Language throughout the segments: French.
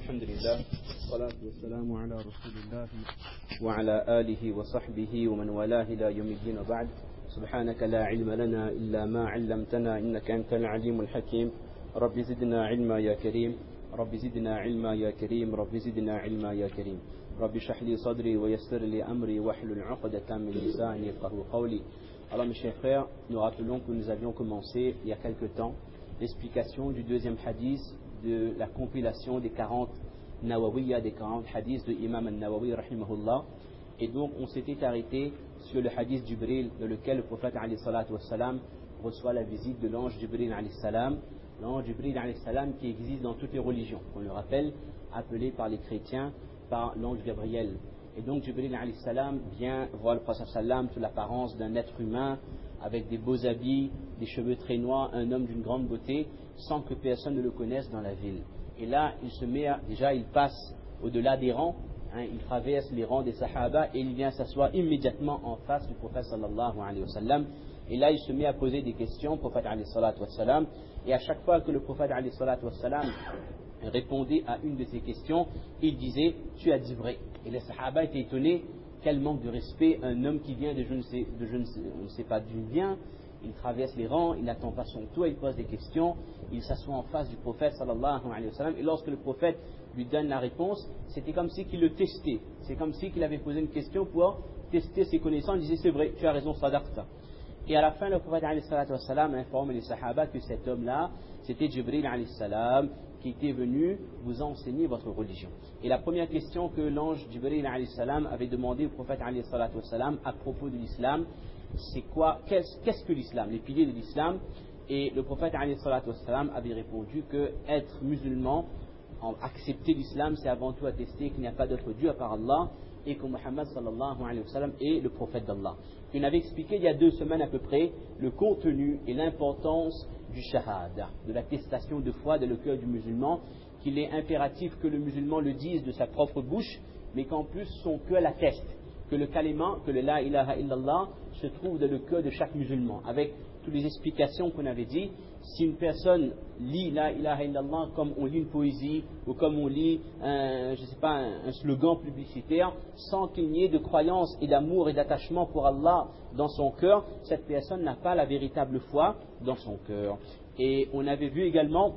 الحمد لله والصلاة والسلام على رسول الله وعلى آله وصحبه ومن والاه إلى يوم الدين وبعد. سبحانك لا علم لنا إلا ما علمتنا إنك أنت العليم الحكيم. رب زدنا علما يا كريم، رب زدنا علما يا كريم، رب زدنا علما يا كريم. رب اشرح لي صدري ويسر لي أمري واحلل عقدة من لساني يفقهوا قولي. Alors mes chers frères, nous rappelons que nous avions commencé il y a quelque temps l'explication du deuxième hadith de la compilation des 40 Nawawiyya, des 40 hadiths de Imam al-Nawawi rahimahullah. Et donc on s'était arrêté sur le hadith Jibril, dans lequel le prophète alayhi salatu wassalam reçoit la visite de l'ange Jibril alayhi salam. L'ange Jibril alayhi salam qui existe dans toutes les religions, on le rappelle, appelé par les chrétiens par l'ange Gabriel. Et donc Jibril alayhi salam vient voir le prophète sallam sous l'apparence d'un être humain avec des beaux habits, des cheveux très noirs, un homme d'une grande beauté, sans que personne ne le connaisse dans la ville. Et là, il se met déjà il passe au-delà des rangs, il traverse les rangs des sahaba et il vient s'asseoir immédiatement en face du prophète sallallahu alayhi wa sallam. Et là, il se met à poser des questions au prophète alayhi salatu wa sallam. Et à chaque fois que le prophète alayhi salatu wa sallam répondait à une de ces questions, il disait « Tu as dit vrai ». Et les sahaba étaient étonnés, quel manque de respect, un homme qui vient de je ne sais pas d'où il vient, il traverse les rangs, il n'attend pas son tour, il pose des questions, il s'assoit en face du prophète sallallahu alayhi wa sallam, et lorsque le prophète lui donne la réponse, c'était comme si qu'il le testait, c'est comme si qu'il avait posé une question pour tester ses connaissances, il disait c'est vrai, tu as raison, sadaqta. Et à la fin, le prophète alayhi salatu wa sallam informe les sahaba que cet homme-là, c'était Jibril alayhi salam, qui était venu vous enseigner votre religion. Et la première question que l'ange Jibril alayhi salam avait demandé au prophète alayhi salatu wa salam à propos de l'islam, c'est quoi, qu'est-ce que l'islam, les piliers de l'islam. Et le prophète alayhi salatu wa salam avait répondu que être musulman, accepter l'islam, c'est avant tout attester qu'il n'y a pas d'autre Dieu à part Allah et que Muhammad sallallahu alayhi wa sallam est le prophète d'Allah. Il avait expliqué il y a 2 semaines à peu près le contenu et l'importance du shahada, de l'attestation de foi dans le cœur du musulman, qu'il est impératif que le musulman le dise de sa propre bouche, mais qu'en plus son cœur l'atteste, que le kalima, que le la ilaha illallah se trouve dans le cœur de chaque musulman, avec toutes les explications qu'on avait dit. Si une personne lit la ilaha illallah comme on lit une poésie ou comme on lit un slogan publicitaire, sans qu'il n'y ait de croyance et d'amour et d'attachement pour Allah dans son cœur, cette personne n'a pas la véritable foi dans son cœur. Et on avait vu également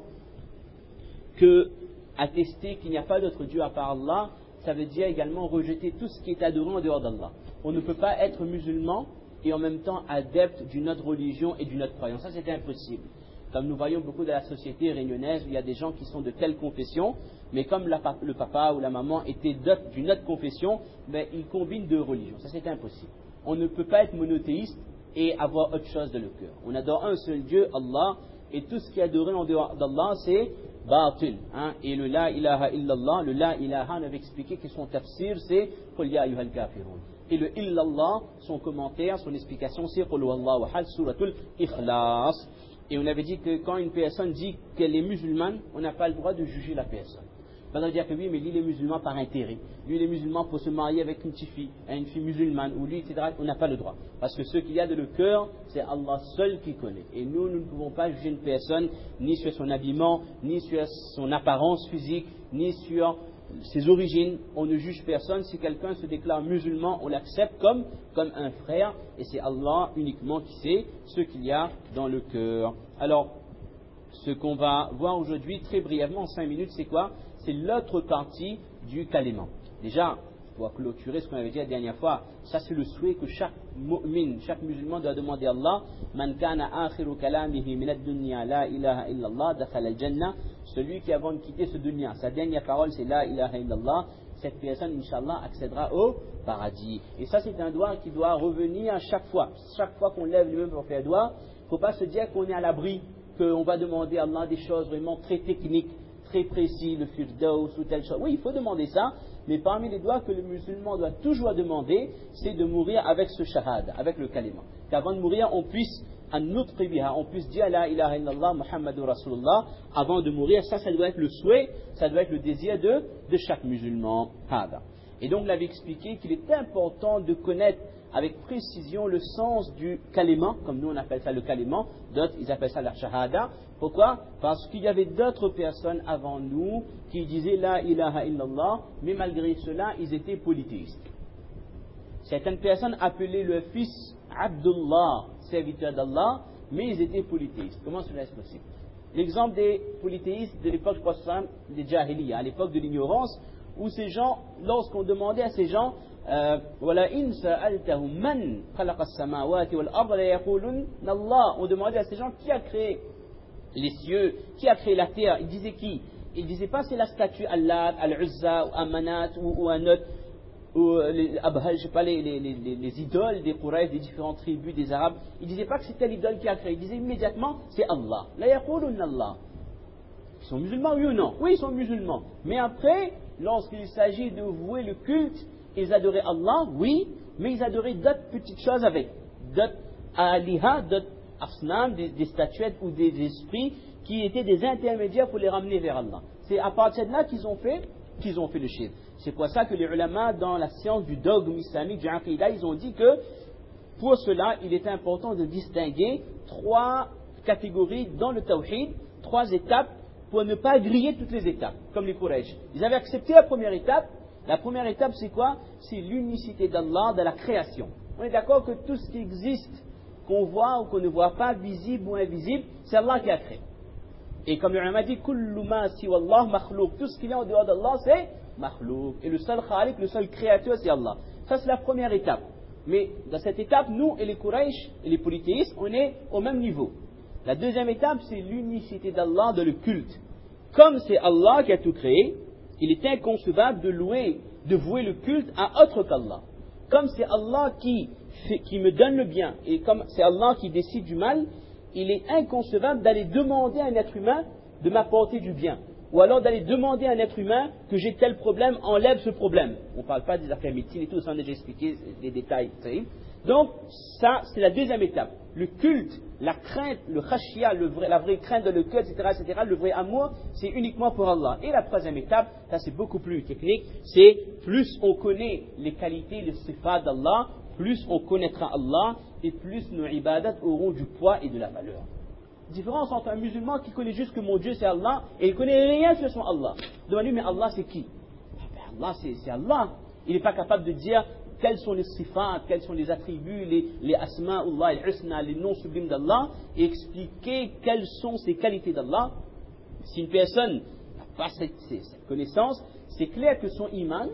que attester qu'il n'y a pas d'autre Dieu à part Allah, ça veut dire également rejeter tout ce qui est adoré en dehors d'Allah. On ne peut pas être musulman et en même temps adepte d'une autre religion et d'une autre croyance. Ça, c'est impossible. Comme nous voyons beaucoup de la société réunionnaise, où il y a des gens qui sont de telle confession, mais comme le papa ou la maman étaient d'une autre confession, ils combinent 2 religions. Ça, c'est impossible. On ne peut pas être monothéiste et avoir autre chose dans le cœur. On adore un seul Dieu, Allah, et tout ce qui est adoré en dehors d'Allah, c'est batil. Et le la ilaha illallah, le la ilaha, on avait expliqué que son tafsir, c'est Qul ya ayyuhal kafirun. Et le illallah, son commentaire, son explication, c'est Qul huwallahu ahad, suratul ikhlas. Et on avait dit que quand une personne dit qu'elle est musulmane, on n'a pas le droit de juger la personne. On va dire que oui, mais lui il est musulman par intérêt. Lui il est musulman pour se marier avec une petite fille, une fille musulmane, ou lui, etc. On n'a pas le droit. Parce que ce qu'il y a de le cœur, c'est Allah seul qui connaît. Et nous ne pouvons pas juger une personne ni sur son habillement, ni sur son apparence physique, ni sur ses origines. On ne juge personne. Si quelqu'un se déclare musulman, on l'accepte comme un frère, et c'est Allah uniquement qui sait ce qu'il y a dans le cœur. Alors, ce qu'on va voir aujourd'hui, très brièvement, en 5 minutes, c'est quoi? C'est l'autre partie du kalima. Déjà, pour clôturer ce qu'on avait dit la dernière fois, ça c'est le souhait que chaque mu'min, chaque musulman doit demander à Allah. Man kana akhiru kalamihi min ad-dunya la ilaha illallah dakhala al-jannah. Celui qui avant de quitter ce dunya, sa dernière parole c'est la ilaha illallah, cette personne inshallah accédera au paradis. Et ça c'est un doigt qui doit revenir à chaque fois. Chaque fois qu'on lève lui-même pour faire doigt, il ne faut pas se dire qu'on est à l'abri, qu'on va demander à Allah des choses vraiment très techniques, très précis, le firdaus ou telle chose. Oui, il faut demander ça, mais parmi les doigts que le musulman doit toujours demander, c'est de mourir avec ce shahada, avec le kalima. Qu'avant de mourir, on puisse on puisse dire la ilaha illallah Muhammadur Rasulullah avant de mourir. Ça doit être le souhait, ça doit être le désir de chaque musulman. Et donc, on avait expliqué qu'il est important de connaître avec précision le sens du kalima, comme nous on appelle ça le kalima, d'autres ils appellent ça la shahada. Pourquoi? Parce qu'il y avait d'autres personnes avant nous qui disaient la ilaha illallah, mais malgré cela ils étaient polythéistes. Certaines personnes appelaient le fils Abdullah, serviteur d'Allah, mais ils étaient polythéistes. Comment cela est possible? L'exemple des polythéistes de l'époque, des Jahiliya, à l'époque de l'ignorance, où ces gens, lorsqu'on demandait à ces gens, on demandait à ces gens qui a créé les cieux, qui a créé la terre. Ils disaient qui? Ils ne disaient pas c'est la statue Allah, Al-Uzza, ou Amanat, ou un autre, ou je sais pas, les idoles des Quraysh, des différentes tribus des Arabes. Ils ne disaient pas que c'était l'idole qui a créé. Ils disaient immédiatement c'est Allah. La yaqulun Allah. Ils sont musulmans, oui ou non? Oui, ils sont musulmans. Mais après, lorsqu'il s'agit de vouer le culte, ils adoraient Allah, oui, mais ils adoraient d'autres petites choses avec. D'autres aliha, d'autres asnam, des statuettes ou des esprits qui étaient des intermédiaires pour les ramener vers Allah. C'est à partir de là qu'ils ont fait le shirk. C'est pour ça que les ulama, dans la science du dogme islamique, du aqidah, ils ont dit que pour cela, il est important de distinguer 3 catégories dans le tawhid, 3 étapes, pour ne pas griller toutes les étapes, comme les Quraysh. Ils avaient accepté la première étape. La première étape, c'est quoi? C'est l'unicité d'Allah dans la création. On est d'accord que tout ce qui existe, qu'on voit ou qu'on ne voit pas, visible ou invisible, c'est Allah qui a créé. Et comme le ulama dit, kullu ma siwa Allah makhlouk. Tout ce qu'il y a en dehors d'Allah, c'est makhlouk. Et le seul khaliq, le seul créateur, c'est Allah. Ça, c'est la première étape. Mais dans cette étape, nous et les Quraysh et les polythéistes, on est au même niveau. La deuxième étape, c'est l'unicité d'Allah dans le culte. Comme c'est Allah qui a tout créé, il est inconcevable de vouer le culte à autre qu'Allah. Comme c'est Allah qui me donne le bien, et comme c'est Allah qui décide du mal, il est inconcevable d'aller demander à un être humain de m'apporter du bien. Ou alors d'aller demander à un être humain que j'ai tel problème, enlève ce problème. On ne parle pas des affaires médecine et tout, ça on a déjà expliqué les détails. Donc, ça, c'est la deuxième étape. Le culte, la crainte, le khashia, la vraie crainte de le cœur, etc., le vrai amour, c'est uniquement pour Allah. Et la troisième étape, ça c'est beaucoup plus technique, c'est plus on connaît les qualités, les sifat d'Allah, plus on connaîtra Allah, et plus nos ibadats auront du poids et de la valeur. Différence entre un musulman qui connaît juste que mon Dieu c'est Allah, et il ne connaît rien sur son Allah. Demandez-lui, mais Allah c'est qui? Allah c'est Allah. Il n'est pas capable de dire quels sont les sifat, quels sont les attributs, les asma'ullah, les husna, les noms sublimes d'Allah, et expliquer quelles sont ces qualités d'Allah. Si une personne n'a pas cette connaissance, c'est clair que son iman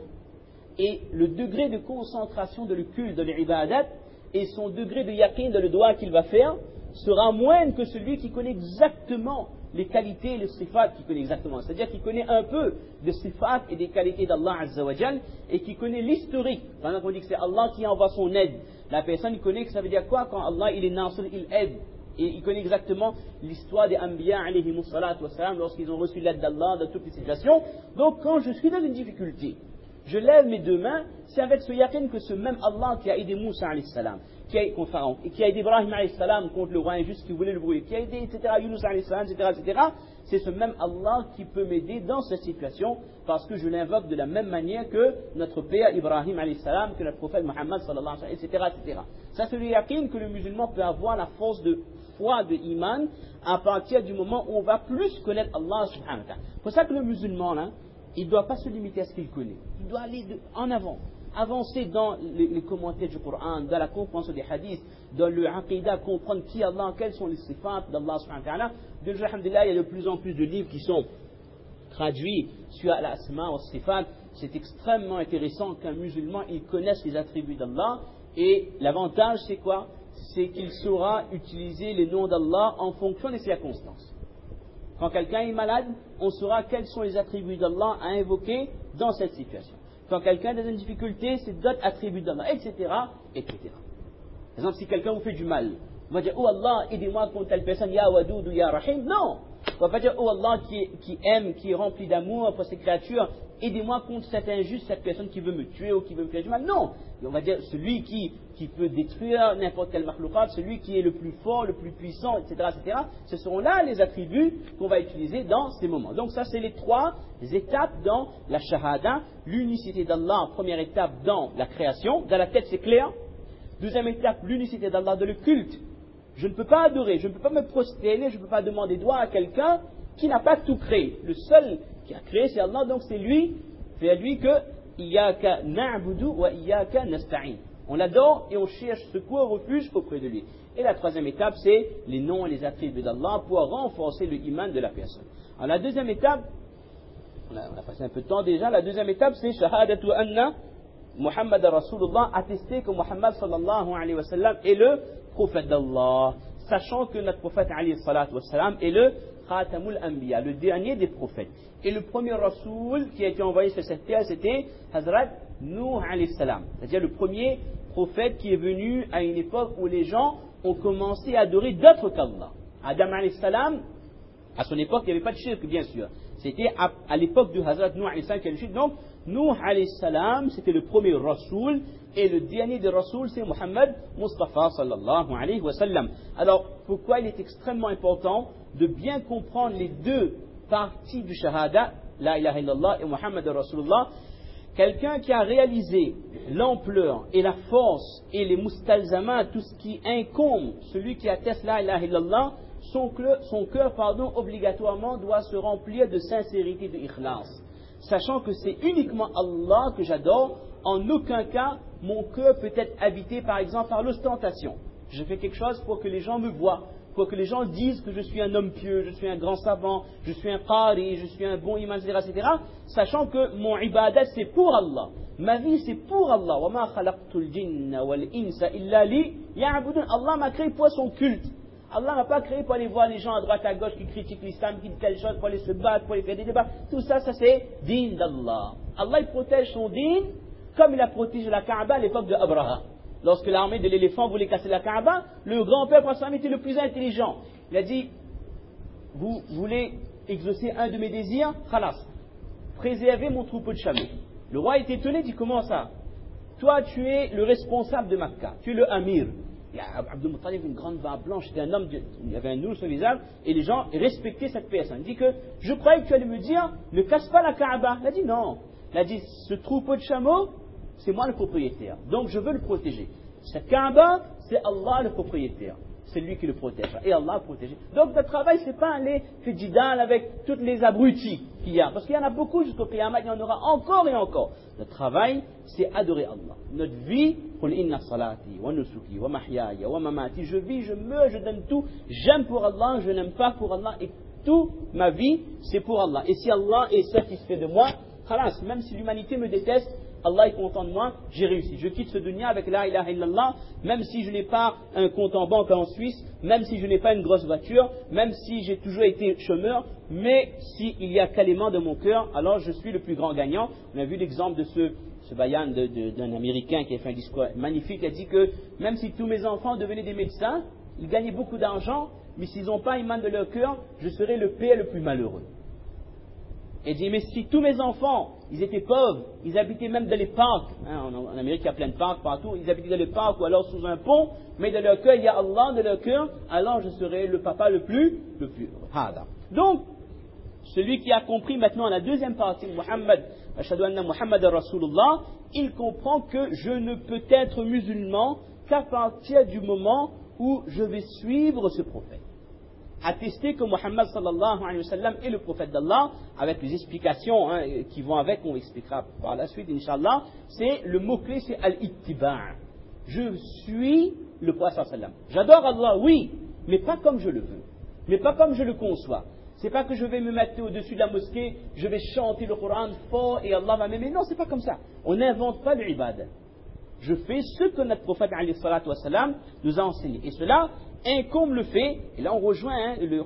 et le degré de concentration de le culte, de l'ibadat, et son degré de yaqin dans le doigt qu'il va faire, sera moindre que celui qui connaît exactement les qualités et les sifat qu'il connaît exactement. C'est-à-dire qu'il connaît un peu des sifat et des qualités d'Allah Azza wa Jal et qui connaît l'historique. Par exemple, on dit que c'est Allah qui envoie son aide. La personne, il connaît que ça veut dire quoi quand Allah, il est nasr, il aide. Et il connaît exactement l'histoire des Anbiya alayhimus salatu wassalam lorsqu'ils ont reçu l'aide d'Allah dans toutes les situations. Donc, quand je suis dans une difficulté, je lève mes deux mains, c'est avec ce yaqin que ce même Allah qui a aidé Moussa alayhi salam, contre Pharaon, et qui a aidé Ibrahim alayhi salam contre le roi injuste qui voulait le brûler, qui a aidé, etc., Yunus alayhi salam, etc., c'est ce même Allah qui peut m'aider dans cette situation, parce que je l'invoque de la même manière que notre père Ibrahim alayhi salam, que notre prophète Muhammad sallallahu alayhi wa sallam, etc. Ça c'est le yaqin que le musulman peut avoir, la force de foi, de iman, à partir du moment où on va plus connaître Allah subhanahu wa ta'ala. C'est pour ça que le musulman, là, il ne doit pas se limiter à ce qu'il connaît. Il doit aller en avant. Avancer dans les commentaires du Coran, dans la compréhension des hadiths, dans le aqidah, comprendre qui est Allah, quels sont les sifat d'Allah subhanahu wa ta'ala. De jour, alhamdulillah, il y a de plus en plus de livres qui sont traduits sur l'asma ou sifat. C'est extrêmement intéressant qu'un musulman, il connaisse les attributs d'Allah. Et l'avantage, c'est quoi? C'est qu'il saura utiliser les noms d'Allah en fonction des circonstances. Quand quelqu'un est malade, on saura quels sont les attributs d'Allah à invoquer dans cette situation. Quand quelqu'un est dans une difficulté, c'est d'autres attributs d'Allah, etc., etc. Par exemple, si quelqu'un vous fait du mal, on va dire, oh Allah, aidez-moi contre telle personne, Ya Wadoud ou Ya Rahim. Non! On va pas dire, oh Allah, qui aime, qui est rempli d'amour pour ses créatures, aidez-moi contre cet injuste, cette personne qui veut me tuer ou qui veut me faire du mal. Non! Et on va dire, celui qui peut détruire n'importe quel makhlouqat, celui qui est le plus fort, le plus puissant, etc., etc. Ce seront là les attributs qu'on va utiliser dans ces moments. Donc ça, c'est les 3 étapes dans la shahada. L'unicité d'Allah, première étape dans la création. Dans la tête, c'est clair. Deuxième étape, l'unicité d'Allah dans le culte. Je ne peux pas adorer, je ne peux pas me prosterner, je ne peux pas demander droit à quelqu'un qui n'a pas tout créé. Le seul qui a créé, c'est Allah, donc c'est à lui que Iyaka na'budu wa iyaka nasta'in. On l'adore et on cherche secours, refuge auprès de lui. Et la troisième étape, c'est les noms et les attributs d'Allah pour renforcer le iman de la personne. Alors la deuxième étape, on a passé un peu de temps déjà, la deuxième étape, c'est Shahadatu Anna Muhammad Rasulullah, attester que Muhammad sallallahu alayhi wa sallam est le prophète d'Allah, sachant que notre prophète alayhi salatu wa sallam est le Khatamul Anbiya, le dernier des prophètes. Et le premier Rasoul qui a été envoyé sur cette terre, c'était Hazrat Nuh alayhi salam, c'est-à-dire le premier prophète qui est venu à une époque où les gens ont commencé à adorer d'autres qu'Allah. Adam alayhi salam, à son époque, il n'y avait pas de shirk, bien sûr. C'était à l'époque de Hazrat Nuh alayhi salam qu'il y a le shirk. Donc, Nuh alayhi salam, c'était le premier Rasoul, et le dernier des Rasouls, c'est Muhammad Mustafa sallallahu alayhi wa sallam. Alors, pourquoi il est extrêmement important de bien comprendre les deux parties du Shahada, La ilaha illallah et Muhammad Rasulullah. Quelqu'un qui a réalisé l'ampleur et la force et les mustalzamat, tout ce qui incombe, celui qui atteste La ilaha illallah, son cœur, obligatoirement doit se remplir de sincérité, de ikhlas. Sachant que c'est uniquement Allah que j'adore, en aucun cas mon cœur peut être habité par exemple par l'ostentation. Je fais quelque chose pour que les gens me voient, pour que les gens disent que je suis un homme pieux, je suis un grand savant, je suis un qari, je suis un bon imam, etc. Sachant que mon ibadat c'est pour Allah. Ma vie c'est pour Allah. وَمَا خَلَقْتُ الْجِنَّ وَالْإِنسَ إِلَّا لِي يَعْبُدُونَ. Allah m'a créé pour son culte. Allah n'a pas créé pour aller voir les gens à droite à gauche qui critiquent l'islam, qui disent telle chose, pour aller se battre, pour aller faire des débats. Tout ça, ça c'est din d'Allah. Allah il protège son din comme il a protégé la Kaaba à l'époque de Abraha. Lorsque l'armée de l'éléphant voulait casser la Kaaba, le grand-père Prophète était le plus intelligent. Il a dit, vous voulez exaucer un de mes désirs, khalas, préservez mon troupeau de chameaux. Le roi était étonné, dit comment ça? Toi tu es le responsable de Makkah, tu es le amir. Il y a Abdul Muttalib, une grande barbe blanche, c'était un homme, il y avait un nour sur le visage, et les gens respectaient cette personne. Il dit que, je croyais que tu allais me dire, ne casse pas la Kaaba. Il a dit non. Il a dit, ce troupeau de chameaux, c'est moi le propriétaire, donc je veux le protéger. Cette Kaaba, c'est Allah le propriétaire, c'est lui qui le protège, et Allah le protège. Donc notre travail, c'est pas aller faire jidal avec toutes les abrutis qu'il y a, parce qu'il y en a beaucoup jusqu'au Qiyamah, il y en aura encore et encore. Notre travail, c'est adorer Allah. Notre vie, qul inna salati wa nusuki wa mahyaya wa mamati, je vis, je meurs, je donne tout, j'aime pour Allah, je n'aime pas pour Allah, et toute ma vie, c'est pour Allah. Et si Allah est satisfait de moi, khalas, même si l'humanité me déteste, Allah est content de moi, j'ai réussi. Je quitte ce dunya avec la ilaha illallah, même si je n'ai pas un compte en banque en Suisse, même si je n'ai pas une grosse voiture, même si j'ai toujours été chômeur, mais s'il y a qu'alément de mon cœur, alors je suis le plus grand gagnant. On a vu l'exemple de ce bayan d'un Américain qui a fait un discours magnifique, il a dit que même si tous mes enfants devenaient des médecins, ils gagnaient beaucoup d'argent, mais s'ils n'ont pas iman de leur cœur, je serai le père le plus malheureux. Et dit, mais si tous mes enfants, ils étaient pauvres, ils habitaient même dans les parcs, en Amérique il y a plein de parcs partout, ils habitaient dans les parcs ou alors sous un pont, mais dans leur cœur il y a Allah, dans leur cœur, alors je serai le papa le plus hada. Donc, celui qui a compris maintenant la deuxième partie, Muhammad, Ashhadu anna Muhammad Rasulullah, il comprend que je ne peux être musulman qu'à partir du moment où je vais suivre ce prophète. Attester que Muhammad sallallahu alayhi wa sallam est le prophète d'Allah, avec les explications qui vont avec, on expliquera par la suite, Inch'Allah, c'est le mot-clé, c'est al-ittiba'. Je suis le prophète sallallahu alayhi wa sallam. J'adore Allah, oui, mais pas comme je le veux, mais pas comme je le conçois. C'est pas que je vais me mettre au-dessus de la mosquée, je vais chanter le Coran fort et Allah va m'aimer. Non, c'est pas comme ça. On n'invente pas l'ibad. Je fais ce que notre prophète alayhi salatu wa sallam nous a enseigné. Et cela incombe le fait, et là on rejoint le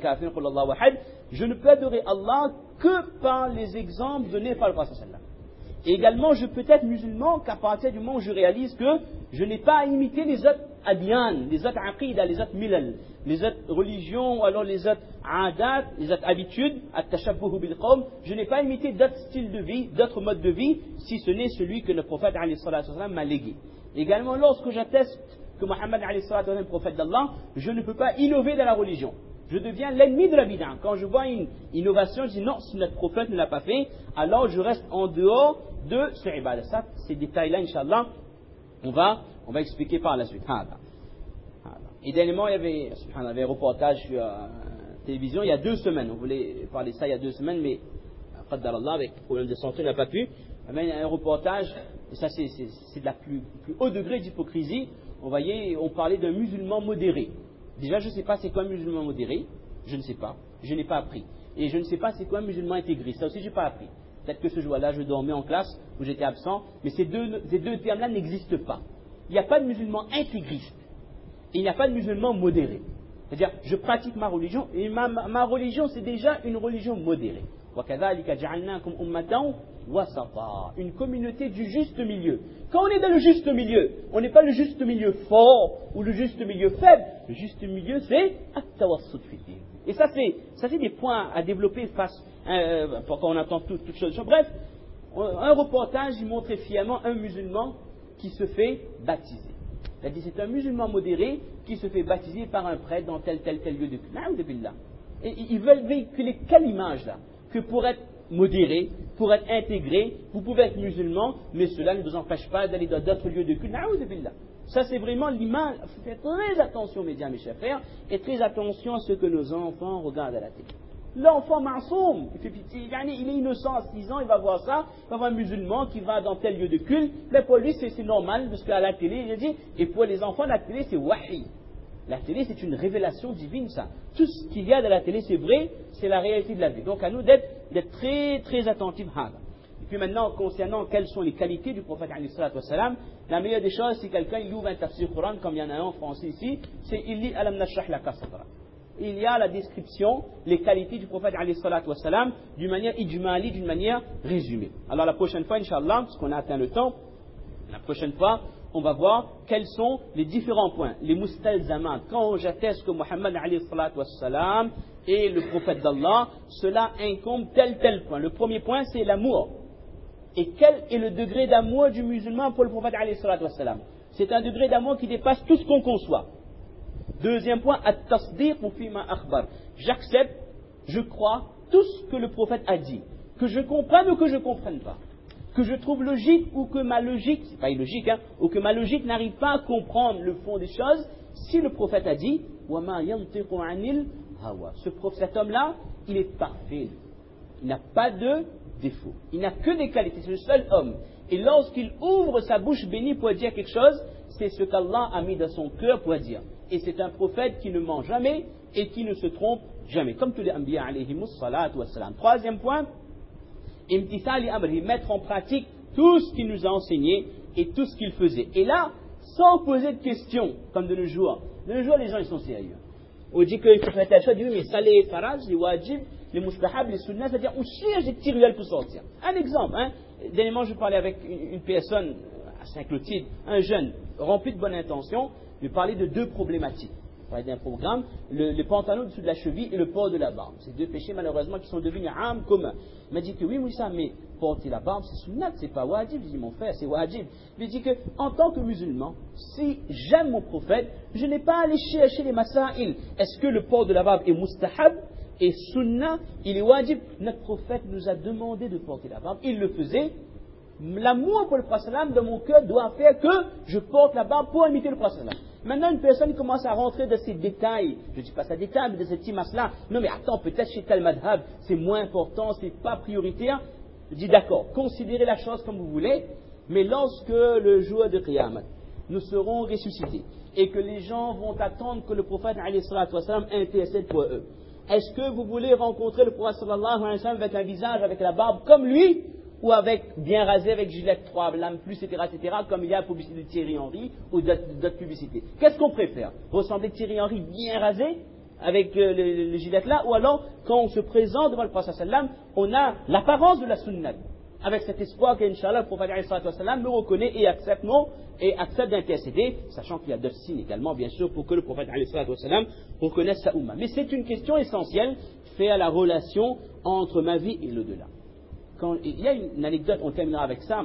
je ne peux adorer Allah que par les exemples donnés par le prophète sallam. Et également, je peux être musulman qu'à partir du moment où je réalise que je n'ai pas à imiter les autres adyan, les autres aqidah, les autres milal, les autres religions, ou alors les autres adat, les autres habitudes, at-tashabbuhu bil qawm, je n'ai pas à imiter d'autres styles de vie, d'autres modes de vie, si ce n'est celui que le prophète alayhi salatu wa sallam m'a légué. Également, lorsque j'atteste que Muhammad alayhi salatu wa sallam est le prophète d'Allah, je ne peux pas innover dans la religion. Je deviens l'ennemi de la bid'a. Quand je vois une innovation, je dis non, si notre prophète ne l'a pas fait, alors je reste en dehors de ce ibadah. Ça, ces détails-là, Inch'Allah, on On va expliquer par la suite. Et dernièrement, il y avait un reportage sur la télévision il y a 2 semaines. On voulait parler de ça il y a 2 semaines, mais avec problème de santé, on n'a pas pu. Il y a un reportage, et ça c'est de la plus haut degré d'hypocrisie. On parlait d'un musulman modéré. Déjà, je ne sais pas c'est quoi un musulman modéré. Je ne sais pas. Je n'ai pas appris. Et je ne sais pas c'est quoi un musulman intégré. Ça aussi, je n'ai pas appris. Peut-être que ce jour-là, je dormais en classe où j'étais absent. Mais ces deux termes-là n'existent pas. Il n'y a pas de musulman intégriste. Et il n'y a pas de musulman modéré. C'est-à-dire, je pratique ma religion. Et ma religion, c'est déjà une religion modérée. Une communauté du juste milieu. Quand on est dans le juste milieu, on n'est pas le juste milieu fort ou le juste milieu faible. Le juste milieu, c'est at-tawassut fi din. Et ça c'est des points à développer pour quand on entend toutes choses. Bref, un reportage, il montrait fièrement un musulman qui se fait baptiser. C'est-à-dire, c'est un musulman modéré qui se fait baptiser par un prêtre dans tel lieu de culte. Et ils veulent véhiculer quelle image là? Que pour être modéré, pour être intégré, vous pouvez être musulman, mais cela ne vous empêche pas d'aller dans d'autres lieux de culte. Ça, c'est vraiment l'image. Faites très attention, médias, mes chers frères, et très attention à ce que nos enfants regardent à la télé. L'enfant masoum, il est innocent à 6 ans, il va voir ça, il va voir un musulman qui va dans tel lieu de culte, mais pour lui c'est normal, parce qu'à la télé, il a dit, et pour les enfants, la télé c'est wahi. La télé c'est une révélation divine, ça. Tout ce qu'il y a dans la télé c'est vrai, c'est la réalité de la vie. Donc à nous d'être très très attentifs. Et puis maintenant, concernant quelles sont les qualités du prophète alayhi salatu wassalam, la meilleure des choses, c'est quelqu'un il ouvre un tafsir Coran, comme il y en a un en français ici, c'est il lit Alam nashrah laka sadrak. Il y a la description, les qualités du prophète alayhi salatu wassalam, d'une manière ijmali, d'une manière résumée. Alors la prochaine fois, Inch'Allah, parce qu'on a atteint le temps, la prochaine fois, on va voir quels sont les différents points, les mustalzamat. Quand j'atteste que Muhammad alayhi salatu wassalam est le prophète d'Allah, cela incombe tel point. Le premier point, c'est l'amour. Et quel est le degré d'amour du musulman pour le prophète alayhi salatu wassalam? C'est un degré d'amour qui dépasse tout ce qu'on conçoit. Deuxième point, at-tasdiq fima akhbar. J'accepte, je crois tout ce que le prophète a dit, que je comprenne ou que je ne comprenne pas, que je trouve logique ou que ma logique, c'est pas illogique, ou que ma logique n'arrive pas à comprendre le fond des choses. Si le prophète a dit, wa ma yantiqu anil hawa, cet homme-là, il est parfait, il n'a pas de défaut, il n'a que des qualités, c'est le seul homme. Et lorsqu'il ouvre sa bouche bénie pour dire quelque chose, c'est ce qu'Allah a mis dans son cœur pour dire. Et c'est un prophète qui ne ment jamais et qui ne se trompe jamais, comme tous les Anbiya alayhimus salatu wassalam. Troisième point, imtithali amri, mettre en pratique tout ce qu'il nous a enseigné et tout ce qu'il faisait. Et là, sans poser de questions, comme de nos jours. De nos jours, les gens, ils sont sérieux. On dit qu'il faut faire telle chose, on dit oui, mais ça, les faraj, les wajib, les mustahab, les sunnah, c'est-à-dire on cherche des petits ruelles pour sortir. Un exemple, dernièrement, je parlais avec une personne à Saint-Clotilde, un jeune, rempli de bonne intention, lui parlait de 2 problématiques. Il parlait d'un programme, le pantalon au-dessus de la cheville et le port de la barbe. Ces 2 péchés, malheureusement, qui sont devenus âmes communs. Il m'a dit que oui, ça, mais porter la barbe, c'est sunnat, c'est pas wajib. Je dis, mon frère, c'est wajib. Il dit que, en tant que musulman, si j'aime mon prophète, je n'ai pas à aller chercher les masail. Est-ce que le port de la barbe est mustahab et sunnah, il est wajib? Notre prophète nous a demandé de porter la barbe. Il le faisait. L'amour pour le prophète dans mon cœur doit faire que je porte la barbe pour imiter le prophète. Maintenant, une personne commence à rentrer dans ces détails. Je ne dis pas ça détail, mais de ces petits masses-là. Non, mais attends, peut-être chez tel madhab, c'est moins important, c'est pas prioritaire. Je dis d'accord, considérez la chose comme vous voulez, mais lorsque le jour de Qiyamah, nous serons ressuscités, et que les gens vont attendre que le prophète alayhi salatu wassalam intercède pour eux. Est-ce que vous voulez rencontrer le prophète sallallahu alayhi wa sallam avec un visage, avec la barbe comme lui, ou avec bien rasé, avec gilet 3 lames plus, etc., comme il y a la publicité de Thierry Henry ou d'autres publicités? Qu'est-ce qu'on préfère? Ressembler à Thierry Henry bien rasé, avec le gilet là, ou alors, quand on se présente devant le prophète sallam, on a l'apparence de la sunnah, avec cet espoir qu'Inch'Allah, le prophète sallam me reconnaît et accepte d'intercéder, sachant qu'il y a d'autres signes également, bien sûr, pour que le prophète sallam reconnaisse sa umma. Mais c'est une question essentielle, fait à la relation entre ma vie et l'au-delà. Il y a une anecdote, on terminera avec ça,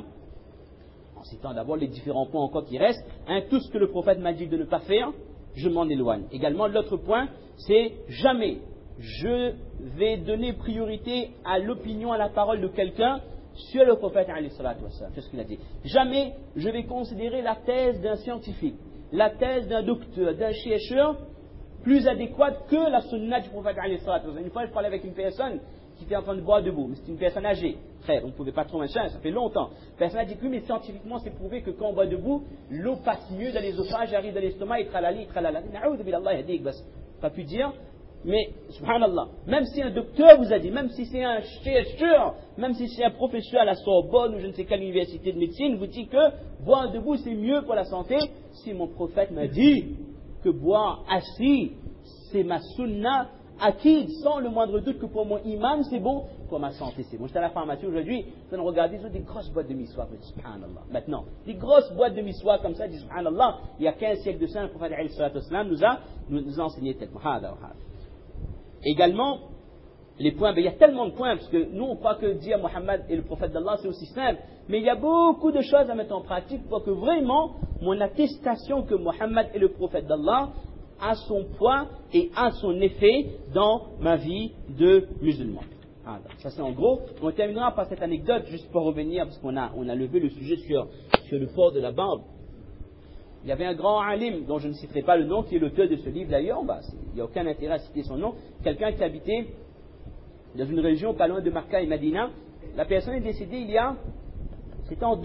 en citant d'abord les différents points encore qui restent. Tout ce que le prophète m'a dit de ne pas faire, je m'en éloigne. Également, l'autre point, c'est jamais je vais donner priorité à l'opinion, à la parole de quelqu'un sur le prophète alayhi salatu wassalam. C'est ce qu'il a dit. Jamais je vais considérer la thèse d'un scientifique, la thèse d'un docteur, d'un chercheur plus adéquate que la sunna du prophète alayhi salatu wassalam. Une fois, je parlais avec une personne qui était en train de boire debout, mais c'était une personne âgée. Frère, on ne pouvait pas trop machin, ça fait longtemps. La personne a dit que mais scientifiquement c'est prouvé que quand on boit debout, l'eau passe mieux dans les ossages, arrive dans l'estomac, et tralali, tralala. Na'oudhu billah, yadik, bas. Pas pu dire, mais subhanallah, même si un docteur vous a dit, même si c'est un chercheur, même si c'est un professeur à la Sorbonne ou je ne sais quelle université de médecine, vous dit que boire debout c'est mieux pour la santé, si mon prophète m'a dit que boire assis c'est ma sunna acquise sans le moindre doute que pour mon imam c'est bon, pour ma santé c'est bon. J'étais à la pharmacie aujourd'hui, je regarde des grosses boîtes de miswak, subhanallah. Maintenant, des grosses boîtes de miswak comme ça, subhanallah, il y a 15 siècles de ça, le prophète alayhi salatu wassalam nous a enseigné tellement. Également, les points, il y a tellement de points, parce que nous on croit que dire Mohammed est le prophète d'Allah c'est aussi simple, mais il y a beaucoup de choses à mettre en pratique pour que vraiment mon attestation que Mohammed est le prophète d'Allah a son poids et a son effet dans ma vie de musulman. Ça c'est en gros. On terminera par cette anecdote, juste pour revenir, parce qu'on a levé le sujet sur le port de la barbe. Il y avait un grand alim, dont je ne citerai pas le nom, qui est l'auteur de ce livre d'ailleurs, il n'y a aucun intérêt à citer son nom, quelqu'un qui habitait dans une région pas loin de Makka et Medina. La personne est décédée c'était en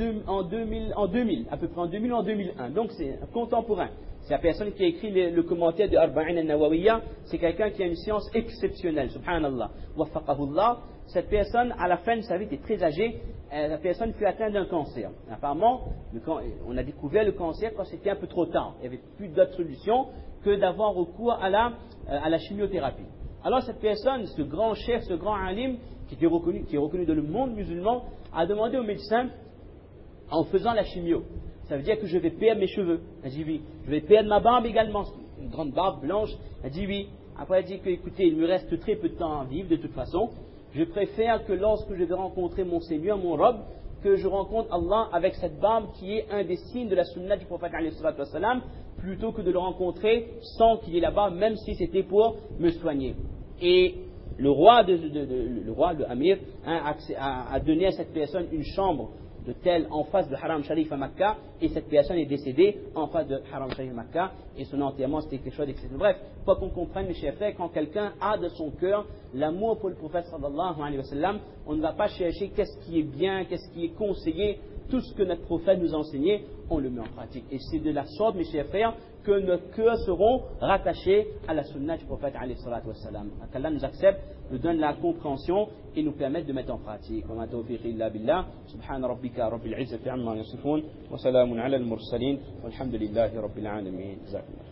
2000, à peu près en 2000 ou en 2001, donc c'est un contemporain. C'est la personne qui a écrit le commentaire de Arba'in al-Nawawiyya, c'est quelqu'un qui a une science exceptionnelle, subhanallah, waffaqahullah. Cette personne, à la fin de sa vie, était très âgée, la personne fut atteinte d'un cancer. Apparemment, on a découvert le cancer quand c'était un peu trop tard. Il n'y avait plus d'autre solution que d'avoir recours à la chimiothérapie. Alors cette personne, ce grand chef, ce grand alim, qui est reconnu dans le monde musulman, a demandé au médecin, en faisant la chimio, ça veut dire que je vais perdre mes cheveux. Elle dit oui. Je vais perdre ma barbe également, une grande barbe blanche. Elle dit oui. Après elle dit que écoutez, il me reste très peu de temps à vivre de toute façon. Je préfère que lorsque je vais rencontrer mon Seigneur, mon Rabb, que je rencontre Allah avec cette barbe qui est un des signes de la sunna du prophète alayhi salatu wassalam, plutôt que de le rencontrer sans qu'il ait la barbe, même si c'était pour me soigner. Et le roi, le Amir, a donné à cette personne une chambre d'hôtel en face de Haram Sharif à Makkah, et cette personne est décédée en face de Haram Sharif à Makkah, et son enterrement c'était quelque chose d'exceptionnel. Bref, pour qu'on comprenne, mes chers frères, quand quelqu'un a de son cœur l'amour pour le prophète sallallahu alayhi wa sallam, on ne va pas chercher qu'est-ce qui est bien, qu'est-ce qui est conseillé. Tout ce que notre prophète nous a enseigné, on le met en pratique. Et c'est de la sorte, mes chers frères, que nos cœurs seront rattachés à la sunna du prophète alayhi salatu wassalam. Qu'Allah nous accepte, nous donne la compréhension et nous permette de mettre en pratique. Wa ma tawfiq illa billah. Subhana rabbika rabbil izzati amma yasifun. Wa salamun ala al-mursalin. Walhamdulillahi rabbil alamin.